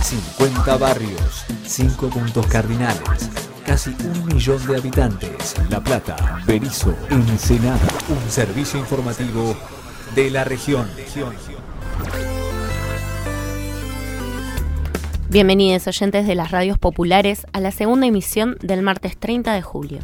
50 barrios, 5 puntos cardinales, casi 1 millón de habitantes. La Plata, Berisso, Ensenada. Un servicio informativo de la región. Bienvenidos oyentes de las radios populares a la segunda emisión del martes 30 de julio.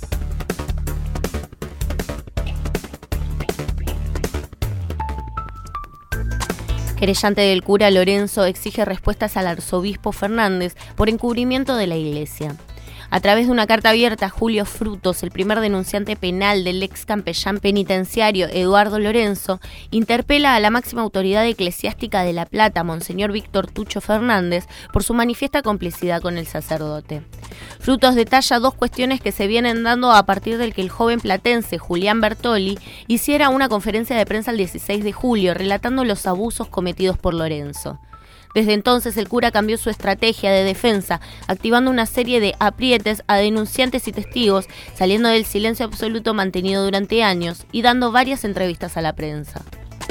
Querellante del cura Lorenzo exige respuestas al arzobispo Fernández por encubrimiento de la iglesia. A través de una carta abierta, Julio Frutos, el primer denunciante penal del ex capellán penitenciario Eduardo Lorenzo, interpela a la máxima autoridad eclesiástica de La Plata, Monseñor Víctor Tucho Fernández, por su manifiesta complicidad con el sacerdote. Frutos detalla 2 cuestiones que se vienen dando a partir del que el joven platense Julián Bertoli hiciera una conferencia de prensa el 16 de julio relatando los abusos cometidos por Lorenzo. Desde entonces el cura cambió su estrategia de defensa, activando una serie de aprietes a denunciantes y testigos, saliendo del silencio absoluto mantenido durante años y dando varias entrevistas a la prensa.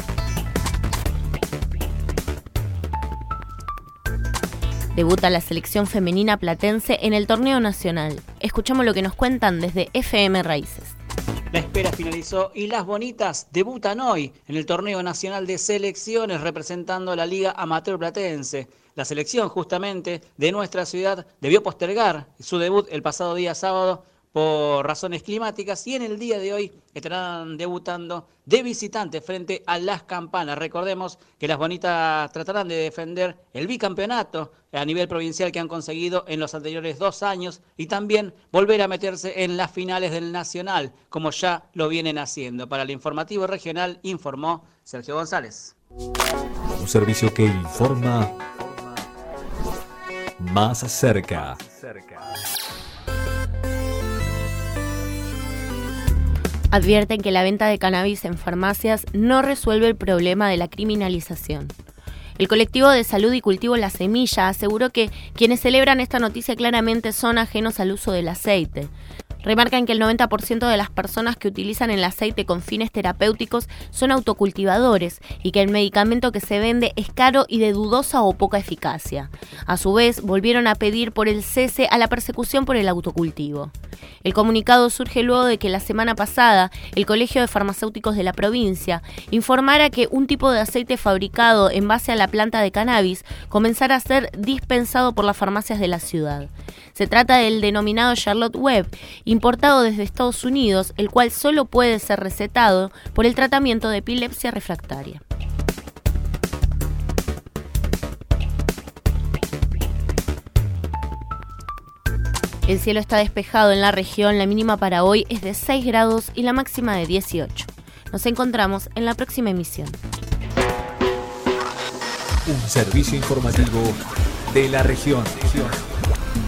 Debuta la selección femenina platense en el torneo nacional. Escuchamos lo que nos cuentan desde FM Raíces. La espera finalizó y las bonitas debutan hoy en el torneo nacional de selecciones representando a la Liga Amateur Platense. La selección justamente de nuestra ciudad debió postergar su debut el pasado día sábado por razones climáticas y en el día de hoy estarán debutando de visitante frente a Las Campanas. Recordemos que las bonitas tratarán de defender el bicampeonato a nivel provincial que han conseguido en los anteriores 2 años y también volver a meterse en las finales del Nacional, como ya lo vienen haciendo. Para el informativo regional informó Sergio González. Un servicio que informa más cerca. Advierten que la venta de cannabis en farmacias no resuelve el problema de la criminalización. El colectivo de Salud y Cultivo La Semilla aseguró que quienes celebran esta noticia claramente son ajenos al uso del aceite. Remarcan que el 90% de las personas que utilizan el aceite con fines terapéuticos son autocultivadores y que el medicamento que se vende es caro y de dudosa o poca eficacia. A su vez, volvieron a pedir por el cese a la persecución por el autocultivo. El comunicado surge luego de que la semana pasada el Colegio de Farmacéuticos de la provincia informara que un tipo de aceite fabricado en base a la planta de cannabis comenzara a ser dispensado por las farmacias de la ciudad. Se trata del denominado Charlotte Web, importado desde Estados Unidos, el cual solo puede ser recetado por el tratamiento de epilepsia refractaria. El cielo está despejado en la región, la mínima para hoy es de 6 grados y la máxima de 18. Nos encontramos en la próxima emisión. Un servicio informativo de la región.